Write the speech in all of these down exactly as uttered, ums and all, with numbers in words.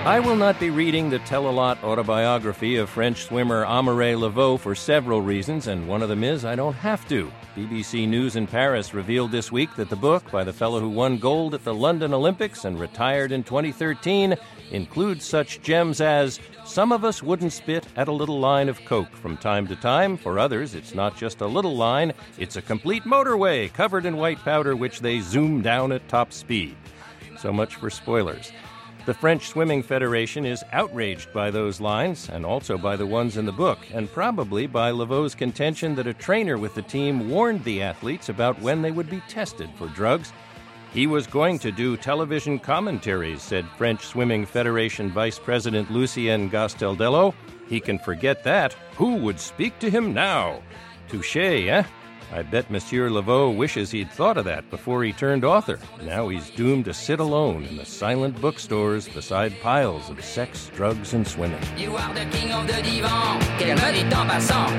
I will not be reading the tell-a-lot autobiography of French swimmer Aimé Leveau for several reasons, and one of them is I don't have to. B B C News in Paris revealed this week that the book by the fellow who won gold at the London Olympics and retired in twenty thirteen includes such gems as some of us wouldn't spit at a little line of Coke from time to time. For others, it's not just a little line, it's a complete motorway covered in white powder which they zoom down at top speed. So much for spoilers. The French Swimming Federation is outraged by those lines, and also by the ones in the book, and probably by Leveu's contention that a trainer with the team warned the athletes about when they would be tested for drugs. He was going to do television commentaries, said French Swimming Federation Vice President Lucien Gastaldello. He can forget that. Who would speak to him now? Touché, eh? I bet Monsieur Leveu wishes he'd thought of that before he turned author. Now he's doomed to sit alone in the silent bookstores beside piles of sex, drugs, and swimming. You are the king of the divan. Quel mode est en passant.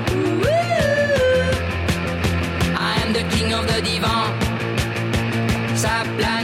I am the king of the divan. Sa place